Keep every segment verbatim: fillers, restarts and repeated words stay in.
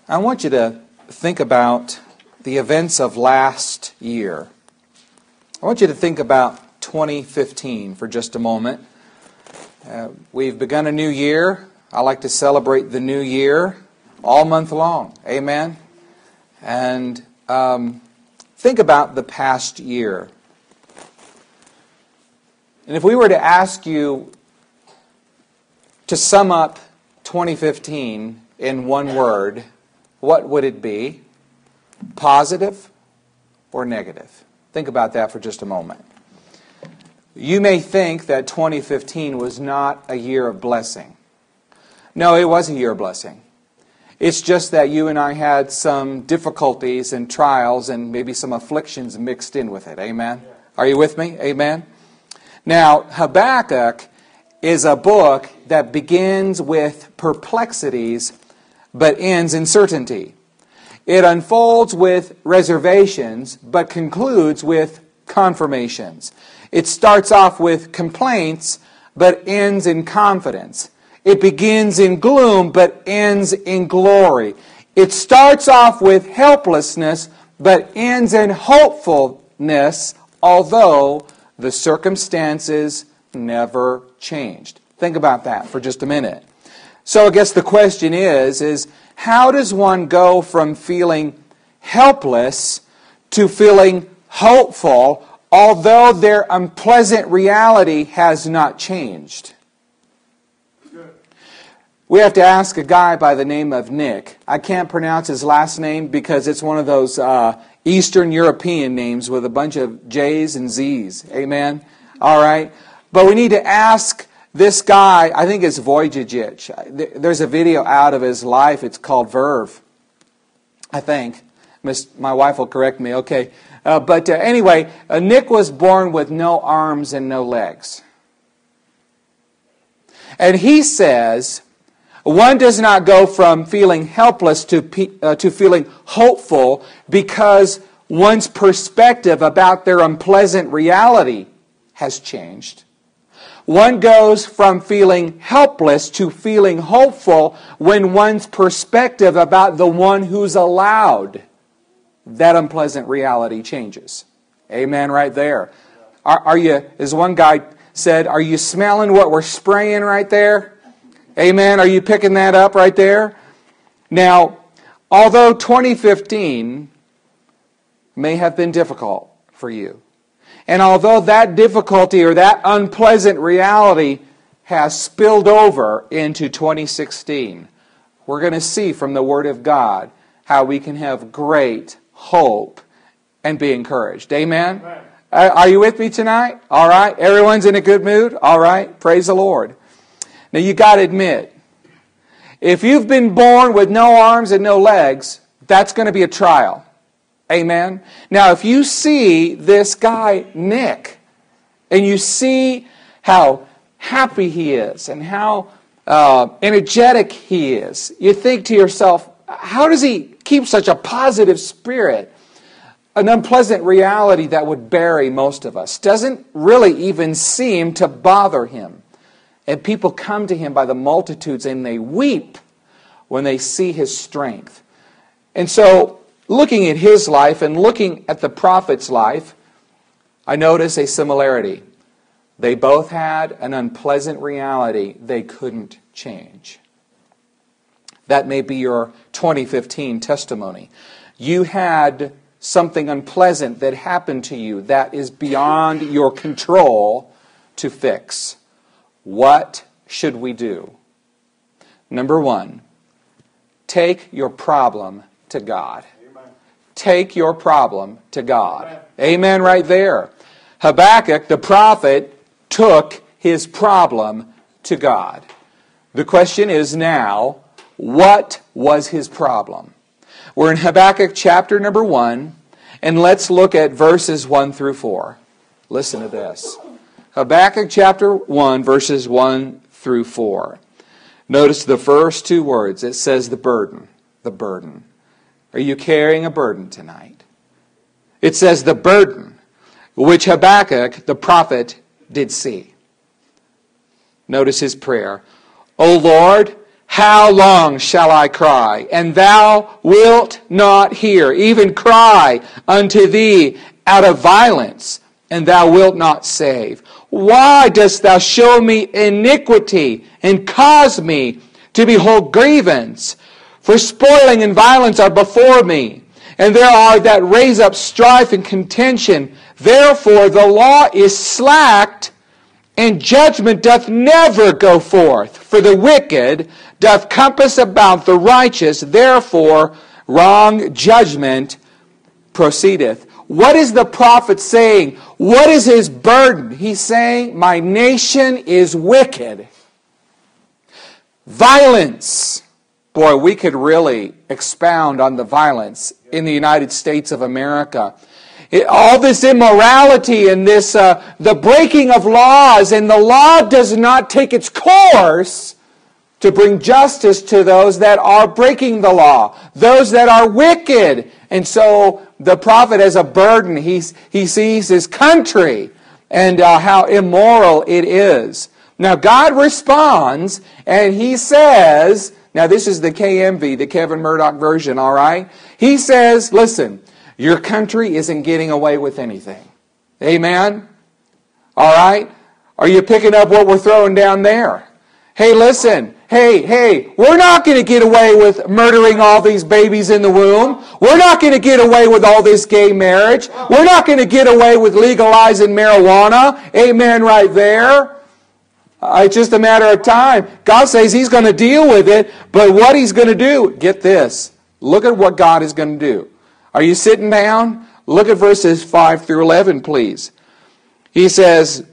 I want you to think about the events of last year. I want you to think about twenty fifteen for just a moment. Uh, we've begun a new year. I like to celebrate the new year all month long. Amen? And um, think about the past year. And if we were to ask you to sum up twenty fifteen in one word, what would it be? Positive or negative? Think about that for just a moment. You may think that twenty fifteen was not a year of blessing. No, it was a year of blessing. It's just that you and I had some difficulties and trials and maybe some afflictions mixed in with it. Amen? Are you with me? Amen? Now, Habakkuk is a book that begins with perplexities but ends in certainty. It unfolds with reservations but concludes with confirmations. It starts off with complaints but ends in confidence. It begins in gloom but ends in glory. It starts off with helplessness but ends in hopefulness, although the circumstances never changed. Think about that for just a minute. So I guess the question is, is how does one go from feeling helpless to feeling hopeful, although their unpleasant reality has not changed? We have to ask a guy by the name of Nick. I can't pronounce his last name because it's one of those uh, Eastern European names with a bunch of J's and Z's. Amen? All right? But we need to ask this guy, I think it's Vojicic. There's a video out of his life. It's called Verve, I think. My wife will correct me. Okay. Uh, but uh, anyway, uh, Nick was born with no arms and no legs. And he says one does not go from feeling helpless to, uh, to feeling hopeful because one's perspective about their unpleasant reality has changed. One goes from feeling helpless to feeling hopeful when one's perspective about the one who's allowed that unpleasant reality changes. Amen right there. Are, are you, as one guy said, are you smelling what we're spraying right there? Amen. Are you picking that up right there? Now, although twenty fifteen may have been difficult for you, and although that difficulty or that unpleasant reality has spilled over into twenty sixteen, we're going to see from the Word of God how we can have great hope and be encouraged. Amen? Amen. Are you with me tonight? All right. Everyone's in a good mood? All right. Praise the Lord. Now you got to admit, if you've been born with no arms and no legs, that's going to be a trial. Amen. Now, if you see this guy, Nick, and you see how happy he is and how uh, energetic he is, you think to yourself, how does he keep such a positive spirit? An unpleasant reality that would bury most of us doesn't really even seem to bother him. And people come to him by the multitudes and they weep when they see his strength. And so, looking at his life and looking at the prophet's life, I notice a similarity. They both had an unpleasant reality they couldn't change. That may be your twenty fifteen testimony. You had something unpleasant that happened to you that is beyond your control to fix. What should we do? Number one, take your problem to God. Take your problem to God. Amen. Amen right there. Habakkuk, the prophet, took his problem to God. The question is now, what was his problem? We're in Habakkuk chapter number one, and let's look at verses one through four. Listen to this. Habakkuk chapter one, verses one through four. Notice the first two words. It says the burden. The burden. Are you carrying a burden tonight? It says the burden which Habakkuk the prophet did see. Notice his prayer. O Lord, How long shall I cry, and thou wilt not hear? Even cry unto thee out of violence, and thou wilt not save. Why dost thou show me iniquity, and cause me to behold grievance? For spoiling and violence are before me, and there are that raise up strife and contention. Therefore the law is slacked, and judgment doth never go forth. For the wicked doth compass about the righteous, therefore wrong judgment proceedeth. What is the prophet saying? What is his burden? He's saying, my nation is wicked. Violence. Boy, we could really expound on the violence in the United States of America. It, all this immorality and this, uh, the breaking of laws, and the law does not take its course to bring justice to those that are breaking the law, those that are wicked. And so the prophet has a burden. He's, he sees his country and uh, how immoral it is. Now God responds and he says, now this is the K M V, the Kevin Murdoch version, all right? He says, listen, your country isn't getting away with anything. Amen? All right? Are you picking up what we're throwing down there? Hey, listen. Hey, hey, we're not going to get away with murdering all these babies in the womb. We're not going to get away with all this gay marriage. We're not going to get away with legalizing marijuana. Amen right there. Uh, it's just a matter of time. God says He's going to deal with it, but what He's going to do, get this. Look at what God is going to do. Are you sitting down? Look at verses five through eleven, please. He says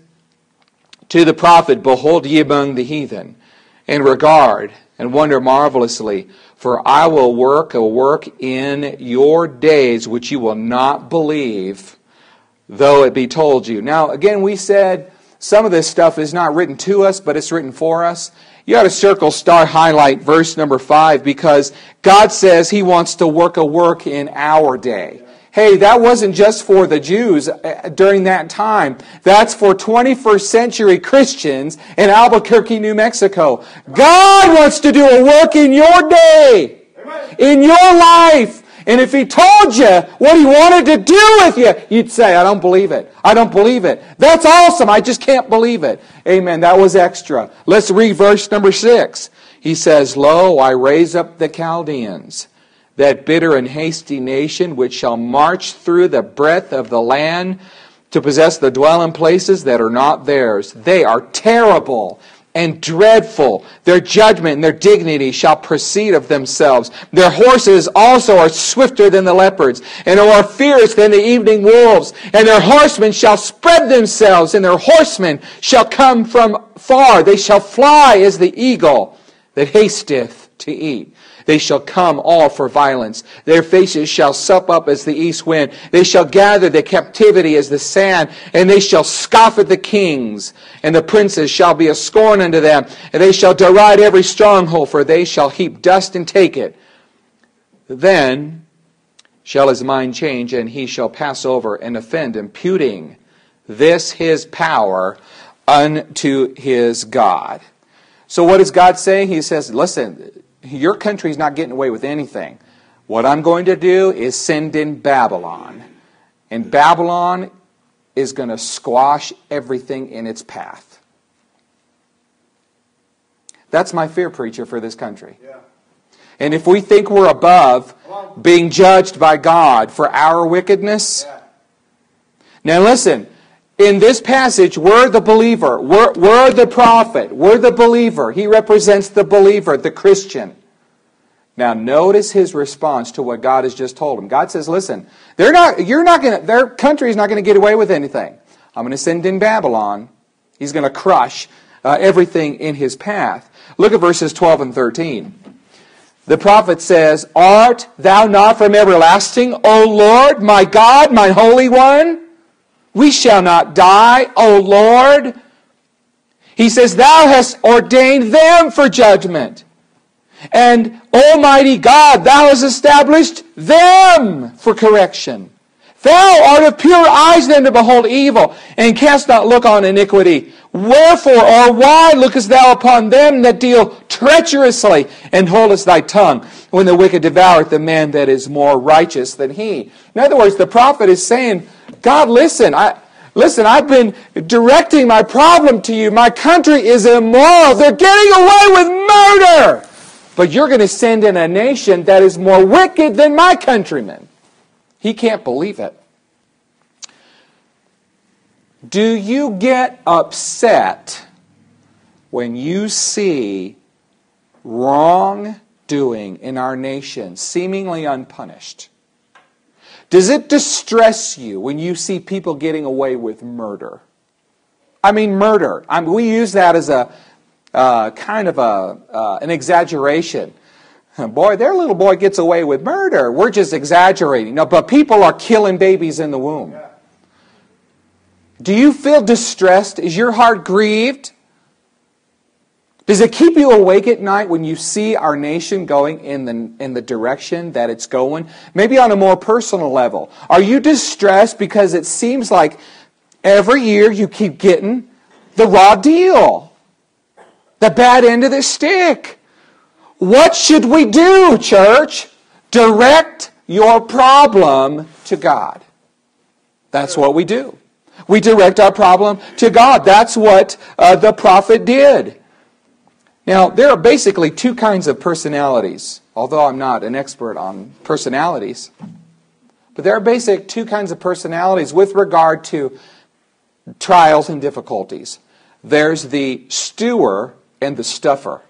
to the prophet, behold ye among the heathen, and regard and wonder marvelously, for I will work a work in your days which you will not believe, though it be told you. Now, again, we said some of this stuff is not written to us, but it's written for us. You ought to circle, star, highlight verse number five, because God says He wants to work a work in our day. Hey, that wasn't just for the Jews during that time. That's for twenty-first century Christians in Albuquerque, New Mexico. God wants to do a work in your day, in your life. And if He told you what He wanted to do with you, you'd say, I don't believe it. I don't believe it. That's awesome. I just can't believe it. Amen. That was extra. Let's read verse number six. He says, Lo, I raise up the Chaldeans, that bitter and hasty nation, which shall march through the breadth of the land to possess the dwelling places that are not theirs. They are terrible and dreadful. Their judgment and their dignity shall proceed of themselves. Their horses also are swifter than the leopards, and are fierce than the evening wolves. And their horsemen shall spread themselves, and their horsemen shall come from far. They shall fly as the eagle that hasteth to eat. They shall come all for violence. Their faces shall sup up as the east wind. They shall gather the captivity as the sand, and they shall scoff at the kings, and the princes shall be a scorn unto them, and they shall deride every stronghold, for they shall heap dust and take it. Then shall his mind change, and he shall pass over and offend, imputing this his power unto his God. So what is God saying? He says, listen, your country's not getting away with anything. What I'm going to do is send in Babylon. And Babylon is going to squash everything in its path. That's my fear, preacher, for this country. Yeah. And if we think we're above being judged by God for our wickedness, yeah. Now listen, in this passage, we're the believer. We're, we're the prophet. We're the believer. He represents the believer, the Christian. Now notice his response to what God has just told him. God says, listen, they're not, you're not going to, their country is not going to get away with anything. I'm going to send in Babylon. He's going to crush uh, everything in his path. Look at verses twelve and thirteen. The prophet says, Art thou not from everlasting, O Lord, my God, my Holy One? We shall not die, O Lord. He says, Thou hast ordained them for judgment. And Almighty God, Thou hast established them for correction. Thou art of pure eyes then to behold evil, and canst not look on iniquity. Wherefore, or why lookest thou upon them that deal treacherously, and holdest thy tongue, when the wicked devoureth the man that is more righteous than he? In other words, the prophet is saying, God, listen, I, listen, I've been directing my problem to you. My country is immoral. They're getting away with murder. But you're going to send in a nation that is more wicked than my countrymen. He can't believe it. Do you get upset when you see wrongdoing in our nation seemingly unpunished? Does it distress you when you see people getting away with murder? I mean murder. I mean, we use that as a uh, kind of a uh, an exaggeration. Boy, their little boy gets away with murder. We're just exaggerating. No, but people are killing babies in the womb. Do you feel distressed? Is your heart grieved? Does it keep you awake at night when you see our nation going in the, in the direction that it's going? Maybe on a more personal level. Are you distressed because it seems like every year you keep getting the raw deal? The bad end of the stick. What should we do, church? Direct your problem to God. That's what we do. We direct our problem to God. That's what uh, the prophet did. Now, there are basically two kinds of personalities, although I'm not an expert on personalities. But there are basic two kinds of personalities with regard to trials and difficulties. There's the stewer and the stuffer.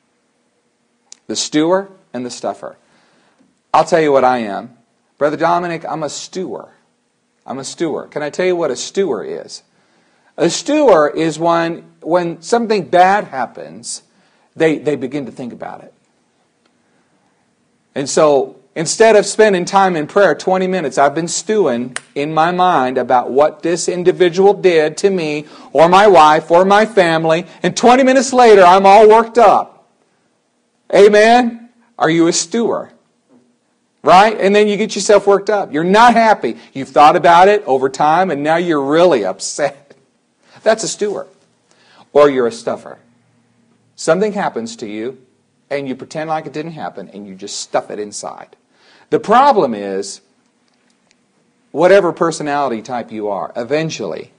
The stewer and the stuffer. I'll tell you what I am. Brother Dominic, I'm a stewer. I'm a stewer. Can I tell you what a stewer is? A stewer is when, when something bad happens, they, they begin to think about it. And so, instead of spending time in prayer, twenty minutes, I've been stewing in my mind about what this individual did to me, or my wife, or my family, and twenty minutes later, I'm all worked up. Amen? Are you a stewer? Right? And then you get yourself worked up. You're not happy. You've thought about it over time, and now you're really upset. That's a stewer. Or you're a stuffer. Something happens to you, and you pretend like it didn't happen, and you just stuff it inside. The problem is, whatever personality type you are, eventually,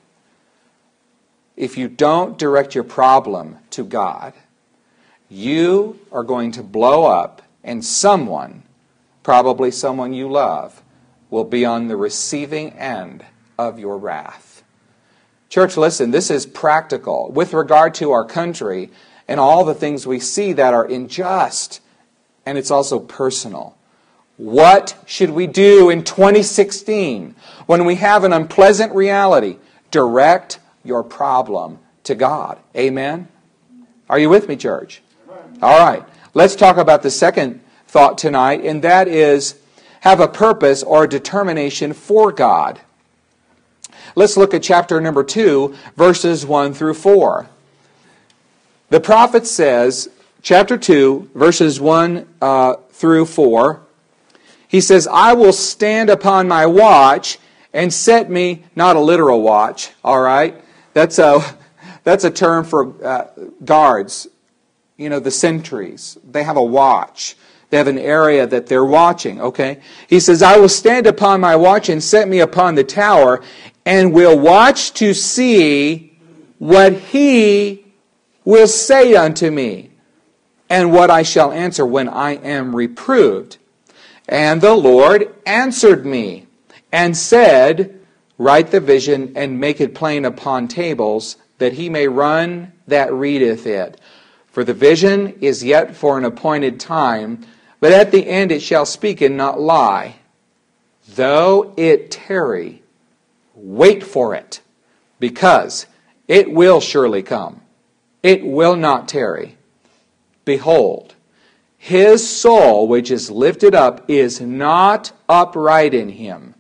if you don't direct your problem to God, you are going to blow up, and someone, probably someone you love, will be on the receiving end of your wrath. Church, listen, this is practical with regard to our country and all the things we see that are unjust, and it's also personal. What should we do in twenty sixteen when we have an unpleasant reality? Direct your problem to God. Amen? Are you with me, church? All right. Let's talk about the second thought tonight, and that is have a purpose or a determination for God. Let's look at chapter number two, verses one through four. The prophet says, chapter two, verses one uh, through four, he says, I will stand upon my watch and set me, not a literal watch, all right? That's a, that's a term for uh, guards, you know, the sentries. They have a watch. They have an area that they're watching, okay? He says, I will stand upon my watch and set me upon the tower, and will watch to see what he will say unto me, and what I shall answer when I am reproved. And the Lord answered me, and said, write the vision, and make it plain upon tables, that he may run that readeth it. For the vision is yet for an appointed time, but at the end it shall speak and not lie. Though it tarry, wait for it, because it will surely come. It will not tarry. Behold, his soul which is lifted up is not upright in him,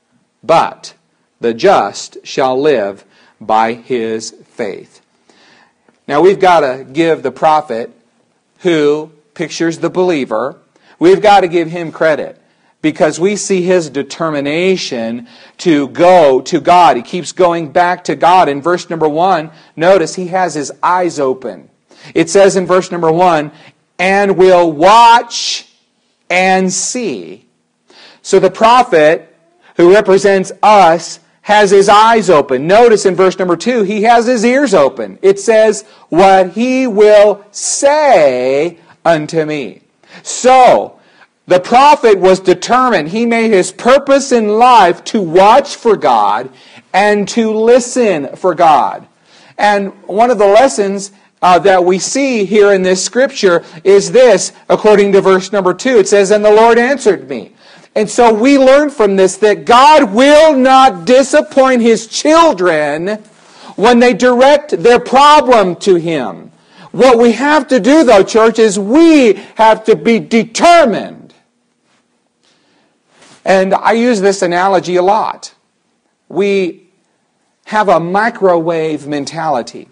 but the just shall live by his faith. Now we've got to give the prophet, who pictures the believer, we've got to give him credit, because we see his determination to go to God. He keeps going back to God. In verse number one, notice he has his eyes open. It says in verse number one, and will watch and see. So the prophet, who represents us, has his eyes open. Notice in verse number two, he has his ears open. It says, what he will say unto me. So, the prophet was determined. He made his purpose in life to watch for God and to listen for God. And one of the lessons uh, that we see here in this scripture is this, according to verse number two. It says, and the Lord answered me. And so we learn from this that God will not disappoint his children when they direct their problem to him. What we have to do, though, church, is we have to be determined. And I use this analogy a lot. We have a microwave mentality.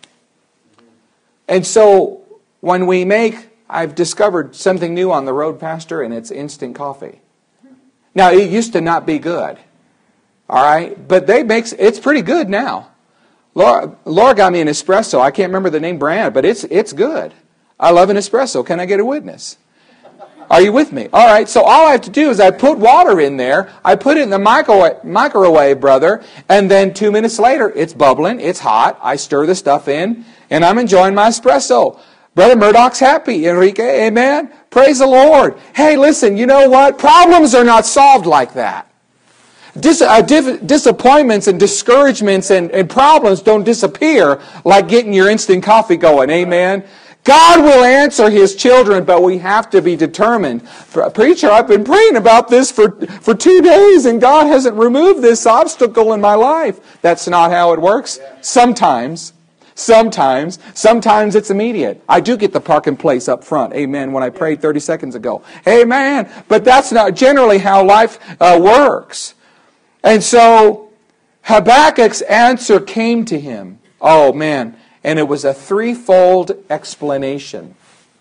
And so when we make, I've discovered something new on the road, Pastor, and it's instant coffee. Now, it used to not be good. All right? But they make, it's pretty good now. Laura, Laura got me an espresso. I can't remember the name brand, but it's it's good. I love an espresso. Can I get a witness? Are you with me? All right, so all I have to do is I put water in there, I put it in the microwave, microwave, brother, and then two minutes later, it's bubbling, it's hot, I stir the stuff in, and I'm enjoying my espresso. Brother Murdoch's happy, Enrique, amen? Praise the Lord. Hey, listen, you know what? Problems are not solved like that. Dis- uh, div- disappointments and discouragements and, and problems don't disappear like getting your instant coffee going, amen? God will answer his children, but we have to be determined. Preacher, I've been praying about this for, for two days and God hasn't removed this obstacle in my life. That's not how it works. Sometimes. Sometimes. Sometimes it's immediate. I do get the parking place up front. Amen. When I prayed thirty seconds ago. Amen. But that's not generally how life uh, works. And so Habakkuk's answer came to him. Oh, man. And it was a threefold explanation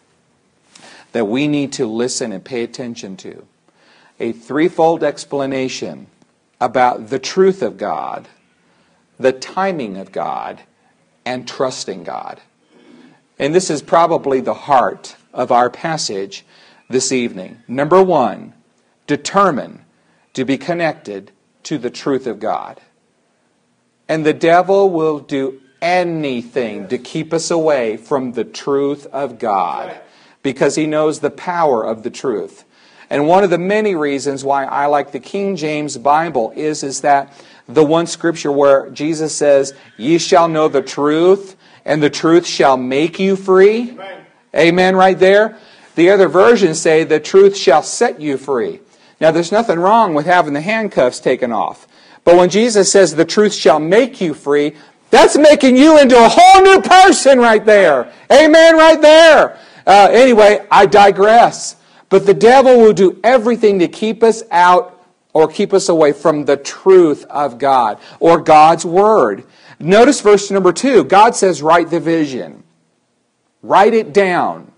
that we need to listen and pay attention to. A threefold explanation about the truth of God, the timing of God, and trusting God. And this is probably the heart of our passage this evening. Number one, determine to be connected to the truth of God. And the devil will do anything to keep us away from the truth of God because he knows the power of the truth. And one of the many reasons why I like the King James Bible is, is that the one scripture where Jesus says, ye shall know the truth, and the truth shall make you free. Amen, Amen right there. The other versions say the truth shall set you free. Now there's nothing wrong with having the handcuffs taken off. But when Jesus says the truth shall make you free, that's making you into a whole new person right there. Amen right there. Uh, anyway, I digress. But the devil will do everything to keep us out or keep us away from the truth of God or God's Word. Notice verse number two. God says, write the vision. Write it down.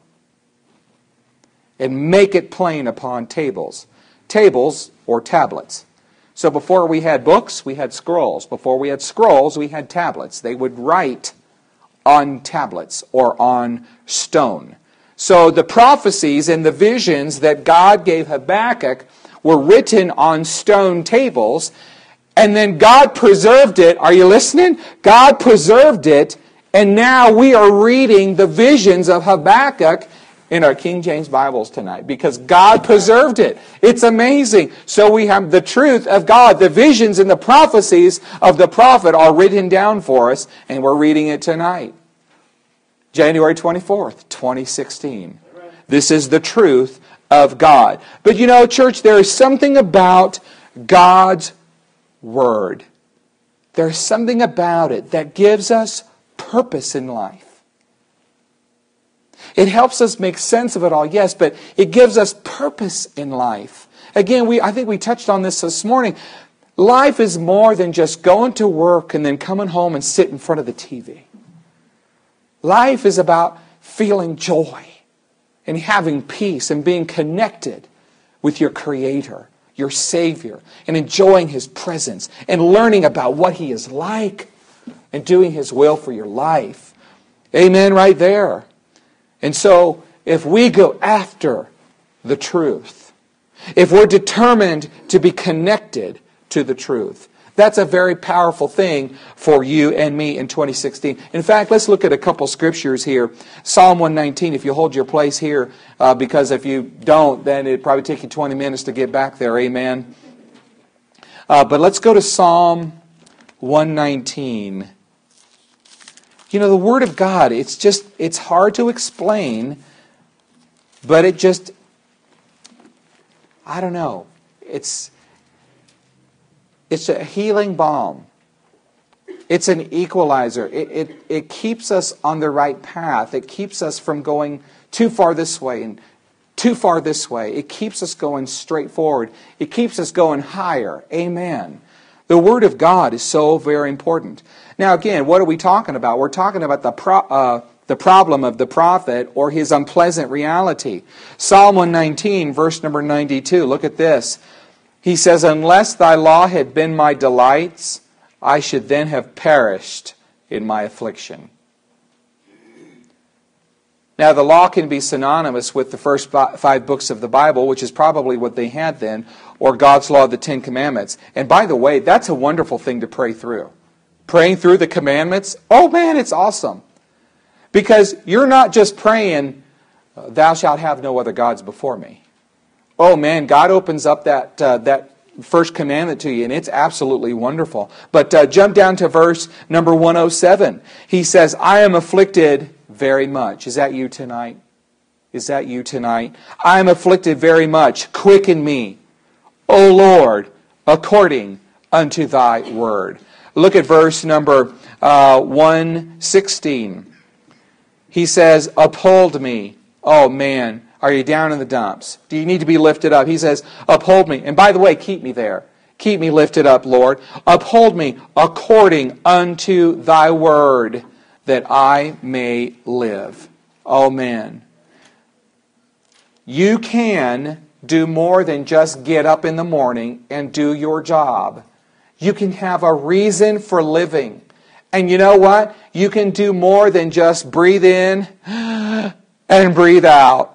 And make it plain upon tables. Tables or tablets. So before we had books, we had scrolls. Before we had scrolls, we had tablets. They would write on tablets or on stone. So the prophecies and the visions that God gave Habakkuk were written on stone tables, and then God preserved it. Are you listening? God preserved it, and now we are reading the visions of Habakkuk in our King James Bibles tonight because God preserved it. It's amazing. So we have the truth of God. The visions and the prophecies of the prophet are written down for us, and we're reading it tonight. January twenty-fourth, twenty sixteen. This is the truth of God. But you know, church, there is something about God's Word. There's something about it that gives us purpose in life. It helps us make sense of it all, yes, but it gives us purpose in life. Again, we I think we touched on this this morning. Life is more than just going to work and then coming home and sit in front of the T V. Life is about feeling joy and having peace and being connected with your Creator. your Savior, and enjoying His presence, and learning about what He is like, and doing His will for your life. Amen, right there. And so, if we go after the truth, if we're determined to be connected to the truth, that's a very powerful thing for you and me in twenty sixteen. In fact, let's look at a couple scriptures here. Psalm one nineteen, if you hold your place here, uh, because if you don't, then it'd probably take you twenty minutes to get back there. Amen. Uh, but let's go to Psalm one nineteen. You know, the Word of God, it's just, it's hard to explain, but it just, I don't know, it's... It's a healing balm. It's an equalizer. It, it, it keeps us on the right path. It keeps us from going too far this way and too far this way. It keeps us going straight forward. It keeps us going higher. Amen. The Word of God is so very important. Now again, what are we talking about? We're talking about the pro, uh, the problem of the prophet or his unpleasant reality. Psalm one nineteen, verse number ninety-two. Look at this. He says, unless thy law had been my delights, I should then have perished in my affliction. Now, the law can be synonymous with the first five books of the Bible, which is probably what they had then, or God's law, the Ten Commandments. And by the way, that's a wonderful thing to pray through. Praying through the commandments, oh man, it's awesome. Because you're not just praying, thou shalt have no other gods before me. Oh man, God opens up that uh, that first commandment to you, and it's absolutely wonderful. But uh, jump down to verse number one oh seven. He says, I am afflicted very much. Is that you tonight? Is that you tonight? I am afflicted very much. Quicken me, O Lord, according unto thy word. Look at verse number uh, one sixteen. He says, uphold me. Oh man. Are you down in the dumps? Do you need to be lifted up? He says, uphold me. And by the way, keep me there. Keep me lifted up, Lord. Uphold me according unto thy word, that I may live. Oh, man. You can do more than just get up in the morning and do your job. You can have a reason for living. And you know what? You can do more than just breathe in and breathe out.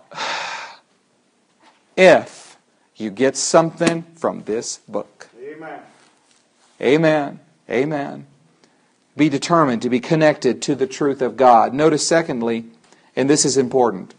If you get something from this book. Amen. Amen. Amen. Be determined to be connected to the truth of God. Notice secondly, and this is important,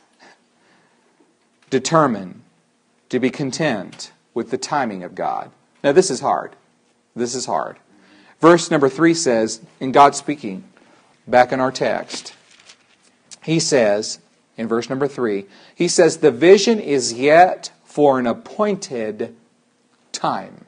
determine to be content with the timing of God. Now this is hard. This is hard. Verse number three says, in God speaking, back in our text, He says, in verse number three, He says, the vision is yet for an appointed time.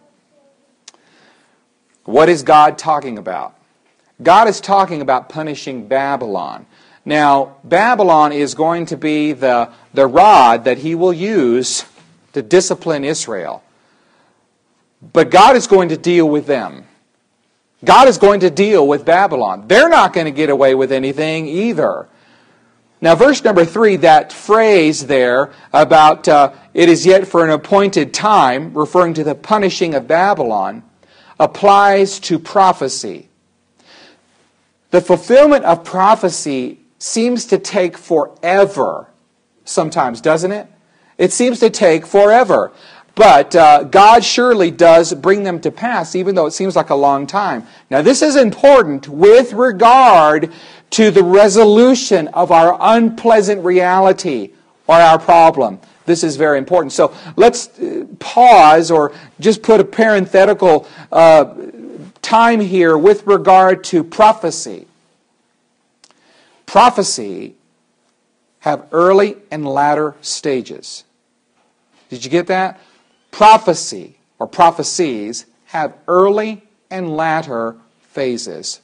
What is God talking about? God is talking about punishing Babylon. Now, Babylon is going to be the, the rod that He will use to discipline Israel. But God is going to deal with them. God is going to deal with Babylon. They're not going to get away with anything either. Now, verse number three, that phrase there about uh, it is yet for an appointed time, referring to the punishing of Babylon, applies to prophecy. The fulfillment of prophecy seems to take forever sometimes, doesn't it? It seems to take forever. But uh, God surely does bring them to pass, even though it seems like a long time. Now, this is important with regard to the resolution of our unpleasant reality or our problem. This is very important. So let's pause or just put a parenthetical uh, time here with regard to prophecy. Prophecy have early and latter stages. Did you get that? Prophecy or prophecies have early and latter phases.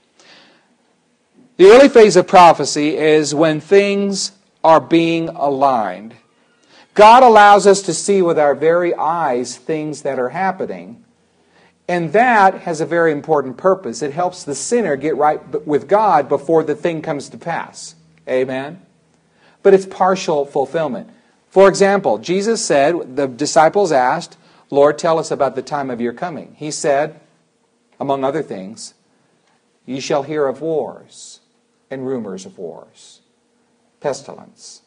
The early phase of prophecy is when things are being aligned. God allows us to see with our very eyes things that are happening. And that has a very important purpose. It helps the sinner get right with God before the thing comes to pass. Amen? But it's partial fulfillment. For example, Jesus said, the disciples asked, Lord, tell us about the time of your coming. He said, among other things, ye shall hear of wars and rumors of wars, pestilence,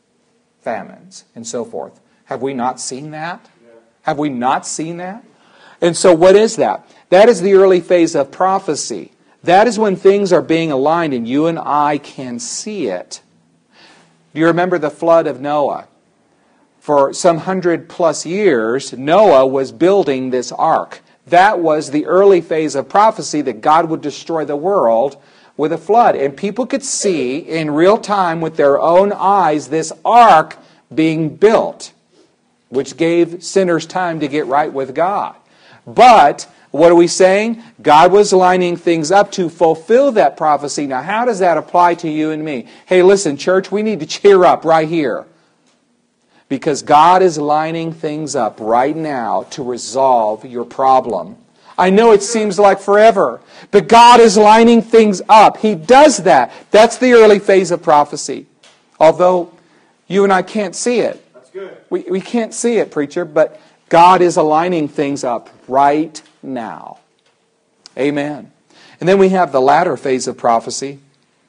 famines, and so forth. Have we not seen that? Yeah. Have we not seen that? And so what is that? That is the early phase of prophecy. That is when things are being aligned and you and I can see it. Do you remember the flood of Noah? For some hundred plus years, Noah was building this ark. That was the early phase of prophecy that God would destroy the world with a flood. And people could see in real time with their own eyes this ark being built, which gave sinners time to get right with God. But what are we saying? God was lining things up to fulfill that prophecy. Now, how does that apply to you and me? Hey, listen, church, we need to cheer up right here. Because God is lining things up right now to resolve your problem. I know it seems like forever, but God is lining things up. He does that. That's the early phase of prophecy. Although you and I can't see it. That's good. We, we can't see it, preacher, but God is aligning things up right now. Amen. And then we have the latter phase of prophecy.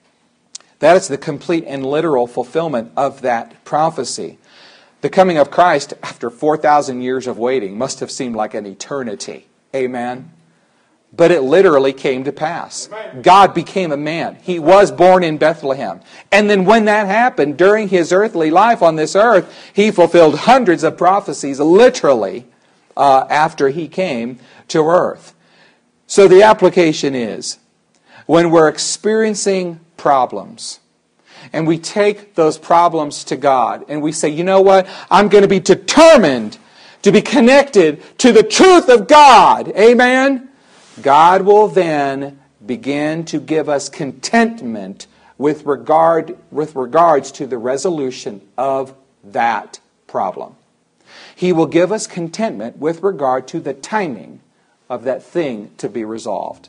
That is the complete and literal fulfillment of that prophecy. The coming of Christ after four thousand years of waiting must have seemed like an eternity. Amen. But it literally came to pass. Amen. God became a man. He was born in Bethlehem. And then when that happened, during His earthly life on this earth, He fulfilled hundreds of prophecies literally uh, after He came to earth. So the application is, when we're experiencing problems, and we take those problems to God, and we say, you know what? I'm going to be determined to be connected to the truth of God. Amen? God will then begin to give us contentment with regard with regards to the resolution of that problem. He will give us contentment with regard to the timing of that thing to be resolved.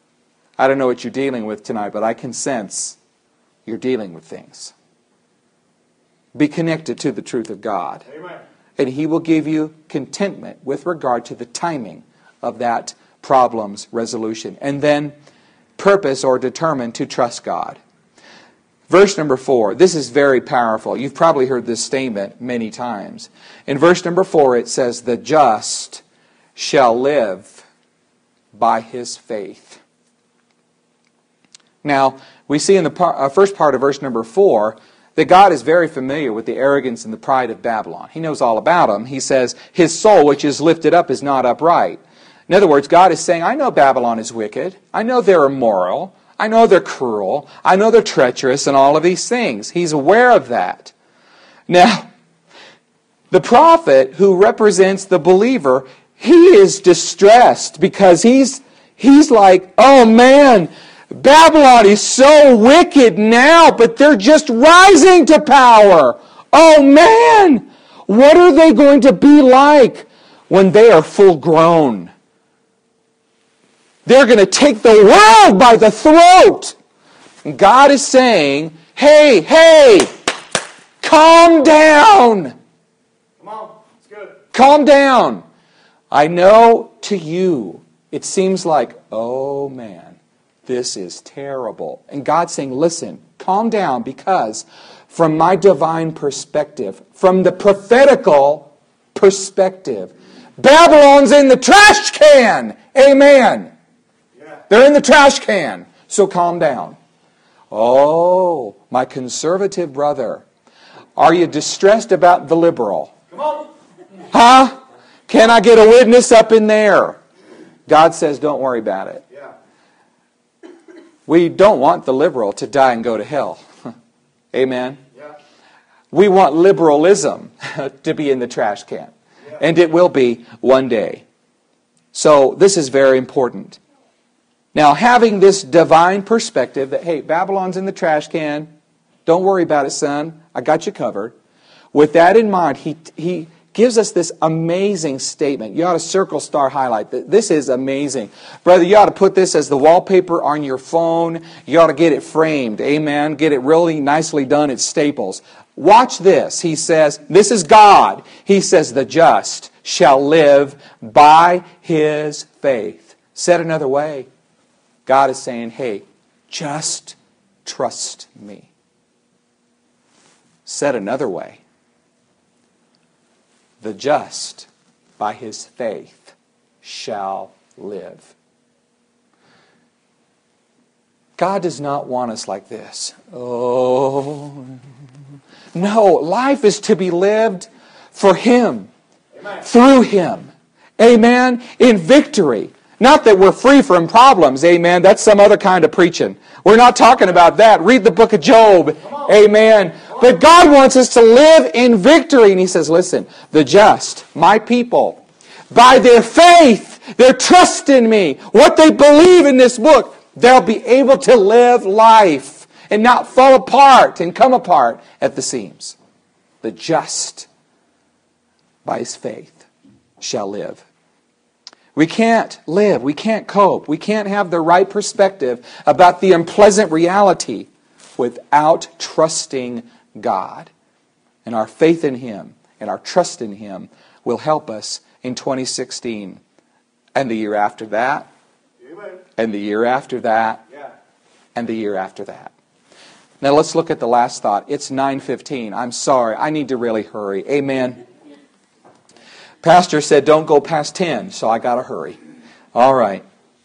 I don't know what you're dealing with tonight, but I can sense you're dealing with things. Be connected to the truth of God. Amen. And He will give you contentment with regard to the timing of that problem's resolution. And then purpose or determine to trust God. Verse number four. This is very powerful. You've probably heard this statement many times. In verse number four it says, the just shall live by his faith. Now, we see in the par- uh, first part of verse number four that God is very familiar with the arrogance and the pride of Babylon. He knows all about them. He says, his soul which is lifted up is not upright. In other words, God is saying, I know Babylon is wicked. I know they're immoral. I know they're cruel. I know they're treacherous and all of these things. He's aware of that. Now, the prophet who represents the believer, he is distressed because he's he's like, oh man, Babylon is so wicked now, but they're just rising to power. Oh man, what are they going to be like when they are full grown? They're going to take the world by the throat. And God is saying, hey, hey, calm down. Come on, it's good. Calm down. I know to you, it seems like, oh man, this is terrible. And God's saying, listen, calm down, because from my divine perspective, from the prophetical perspective, Babylon's in the trash can. Amen. Yeah. They're in the trash can. So calm down. Oh, my conservative brother, are you distressed about the liberal? Come on. Huh? Can I get a witness up in there? God says, don't worry about it. Yeah. We don't want the liberal to die and go to hell. Amen? Yeah. We want liberalism to be in the trash can. Yeah. And it will be one day. So this is very important. Now, having this divine perspective that, hey, Babylon's in the trash can. Don't worry about it, son. I got you covered. With that in mind, he he gives us this amazing statement. You ought to circle, star, highlight. This is amazing. Brother, you ought to put this as the wallpaper on your phone. You ought to get it framed. Amen. Get it really nicely done at Staples. Watch this. He says, this is God. He says, the just shall live by his faith. Said another way, God is saying, hey, just trust me. Said another way, the just by his faith shall live. God does not want us like this. Oh, no. Life is to be lived for Him, Amen. Through Him. Amen. In victory. Not that we're free from problems. Amen. That's some other kind of preaching. We're not talking about that. Read the book of Job. Amen. But God wants us to live in victory. And He says, listen, the just, my people, by their faith, their trust in me, what they believe in this book, they'll be able to live life and not fall apart and come apart at the seams. The just, by his faith, shall live. We can't live, we can't cope, we can't have the right perspective about the unpleasant reality without trusting God. And our faith in Him and our trust in Him will help us in twenty sixteen and the year after that. And the year after that, yeah. And the year after that. Now let's look at the last thought. It's nine fifteen. I'm sorry. I need to really hurry. Amen. Pastor said don't go past ten, so I got to hurry. All right.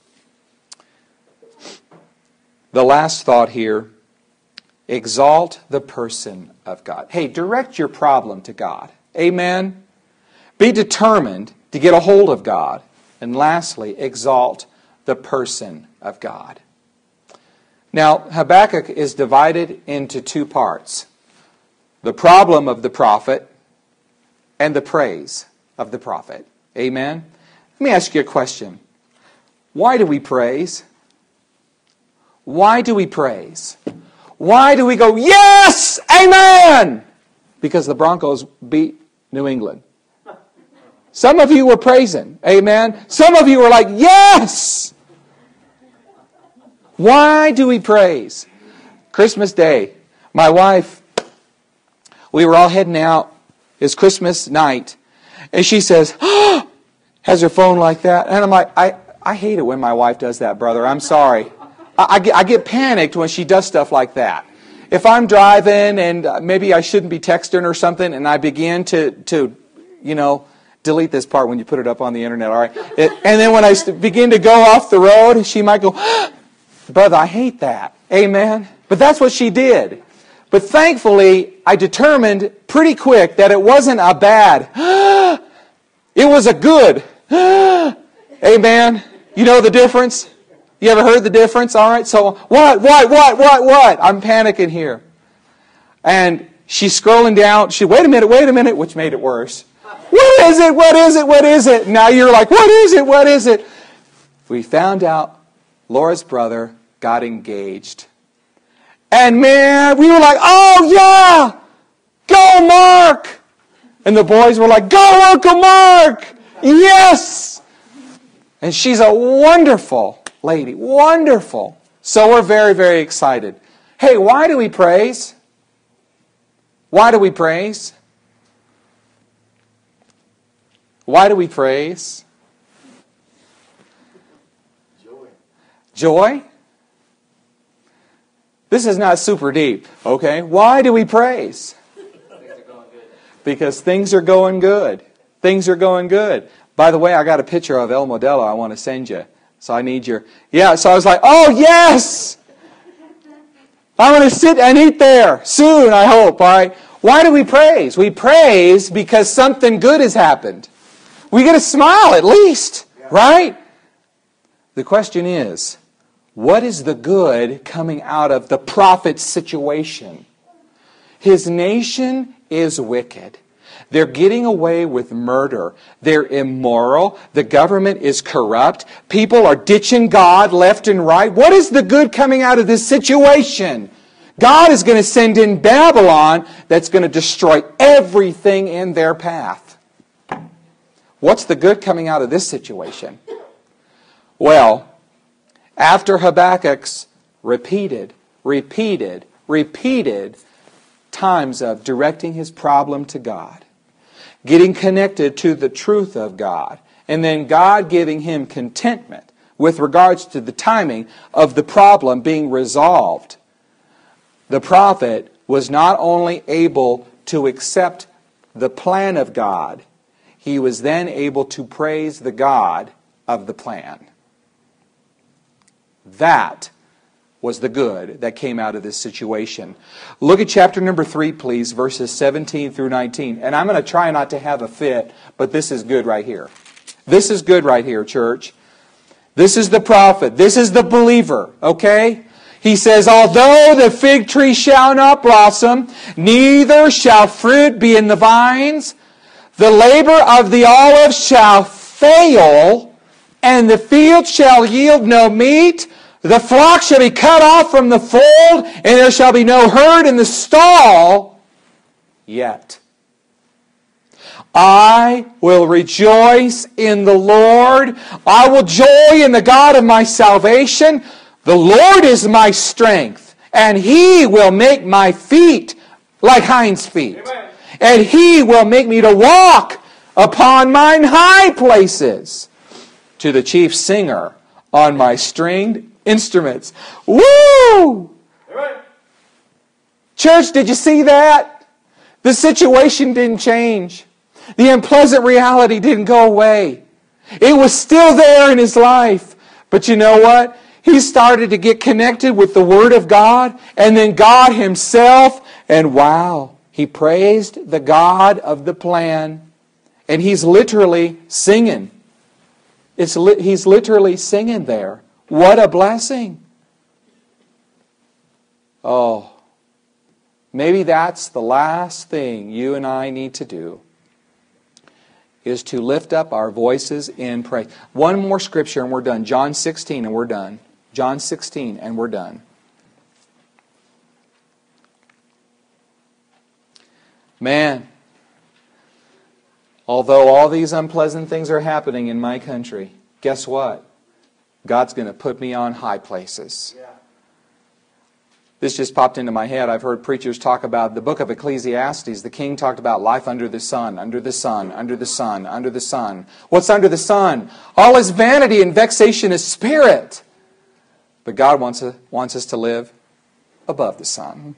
The last thought here. Exalt the person of God. Hey, direct your problem to God. Amen. Be determined to get a hold of God. And lastly, exalt the person of God. Now, Habakkuk is divided into two parts. The problem of the prophet and the praise of the prophet. Amen? Let me ask you a question. Why do we praise? Why do we praise? Why do we go, yes, amen? Because the Broncos beat New England. Some of you were praising. Amen. Some of you were like, yes! Why do we praise? Christmas Day. My wife, we were all heading out. It's Christmas night. And she says, oh, has her phone like that. And I'm like, I, I hate it when my wife does that, brother. I'm sorry. I, I, get, I get panicked when she does stuff like that. If I'm driving and maybe I shouldn't be texting or something and I begin to, to you know, delete this part when you put it up on the internet, all right? It, and then when I begin to go off the road, she might go, brother, I hate that. Amen? But that's what she did. But thankfully, I determined pretty quick that it wasn't a bad. It was a good. Amen? You know the difference? You ever heard the difference? All right, so what, what, what, what, what? I'm panicking here. And she's scrolling down. She, wait a minute, wait a minute, which made it worse. What is it? What is it? What is it? Now you're like, what is it? What is it? We found out Laura's brother got engaged. And man, we were like, oh yeah! Go Mark! And the boys were like, go Uncle Mark! Yes! And she's a wonderful lady. Wonderful. So we're very, very excited. Hey, why do we praise? Why do we praise? Why do we praise? Joy. Joy? This is not super deep, okay? Why do we praise? Things are going good. Because things are going good. Things are going good. By the way, I got a picture of El Modelo I want to send you. So I need your... Yeah, so I was like, oh, yes! I'm going to sit and eat there soon, I hope, all right? Why do we praise? We praise because something good has happened. We get a smile at least, right? The question is, what is the good coming out of the prophet's situation? His nation is wicked. They're getting away with murder. They're immoral. The government is corrupt. People are ditching God left and right. What is the good coming out of this situation? God is going to send in Babylon that's going to destroy everything in their path. What's the good coming out of this situation? Well, after Habakkuk's repeated, repeated, repeated times of directing his problem to God, getting connected to the truth of God, and then God giving him contentment with regards to the timing of the problem being resolved, the prophet was not only able to accept the plan of God, he was then able to praise the God of the plan. That was the good that came out of this situation. Look at chapter number three, please, verses seventeen through nineteen. And I'm going to try not to have a fit, but this is good right here. This is good right here, church. This is the prophet. This is the believer, okay? He says, although the fig tree shall not blossom, neither shall fruit be in the vines, the labor of the olive shall fail, and the field shall yield no meat, the flock shall be cut off from the fold, and there shall be no herd in the stall, yet I will rejoice in the Lord. I will joy in the God of my salvation. The Lord is my strength, and He will make my feet like hinds' feet. Amen. And He will make me to walk upon mine high places. To the chief singer on my stringed instruments. Woo! Amen. Church, did you see that? The situation didn't change. The unpleasant reality didn't go away. It was still there in his life. But you know what? He started to get connected with the Word of God, and then God Himself, and wow, he praised the God of the plan. And he's literally singing. It's li- he's literally singing there. What a blessing. Oh, maybe that's the last thing you and I need to do, is to lift up our voices in praise. One more scripture and we're done. John sixteen and we're done. John sixteen and we're done. Man, although all these unpleasant things are happening in my country, guess what? God's going to put me on high places. Yeah. This just popped into my head. I've heard preachers talk about the book of Ecclesiastes. The king talked about life under the sun, under the sun, under the sun, under the sun. What's under the sun? All is vanity and vexation is spirit. But God wants, to, wants us to live above the sun.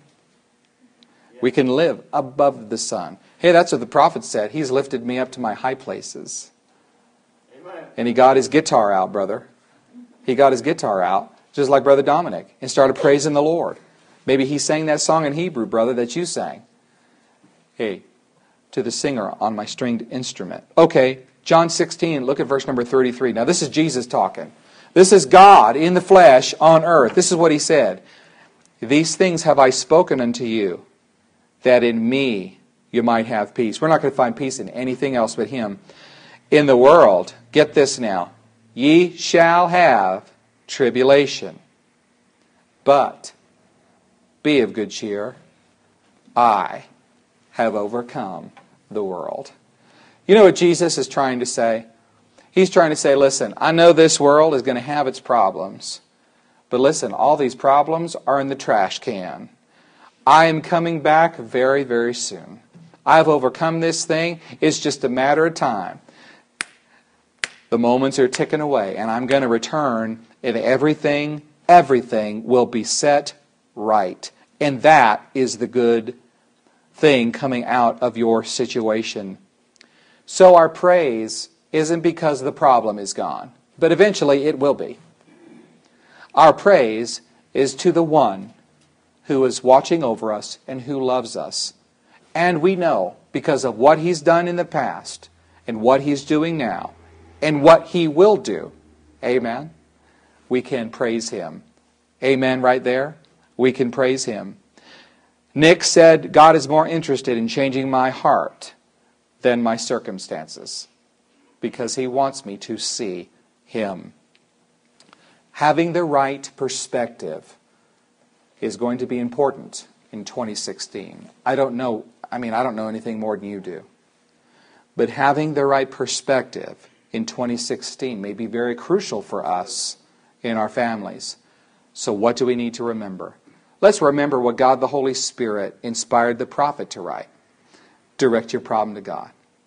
We can live above the sun. Hey, that's what the prophet said. He's lifted me up to my high places. Amen. And he got his guitar out, brother. He got his guitar out, just like Brother Dominic, and started praising the Lord. Maybe he sang that song in Hebrew, brother, that you sang. Hey, to the singer on my stringed instrument. Okay, John sixteen, look at verse number thirty-three. Now this is Jesus talking. This is God in the flesh on earth. This is what He said. These things have I spoken unto you, that in me you might have peace. We're not going to find peace in anything else but Him. In the world, get this now, ye shall have tribulation. But be of good cheer. I have overcome the world. You know what Jesus is trying to say? He's trying to say, listen, I know this world is going to have its problems. But listen, all these problems are in the trash can. I am coming back very, very soon. I've overcome this thing. It's just a matter of time. The moments are ticking away, and I'm going to return, and everything, everything will be set right. And that is the good thing coming out of your situation. So our praise isn't because the problem is gone, but eventually it will be. Our praise is to the one who is watching over us and who loves us. And we know, because of what He's done in the past, and what He's doing now, and what He will do, amen, we can praise Him. Amen right there? We can praise Him. Nick said, God is more interested in changing my heart than my circumstances, because He wants me to see Him. Having the right perspective is going to be important in twenty sixteen. I don't know, I mean, I don't know anything more than you do. But having the right perspective in twenty sixteen may be very crucial for us in our families. So what do we need to remember? Let's remember what God the Holy Spirit inspired the prophet to write. Direct your problem to God.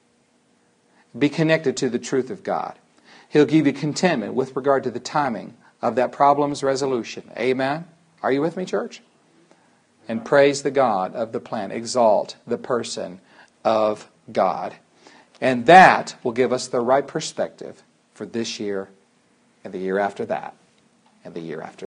Be connected to the truth of God. He'll give you contentment with regard to the timing of that problem's resolution. Amen? Are you with me, church? And praise the God of the plan. Exalt the person of God. And that will give us the right perspective for this year and the year after that and the year after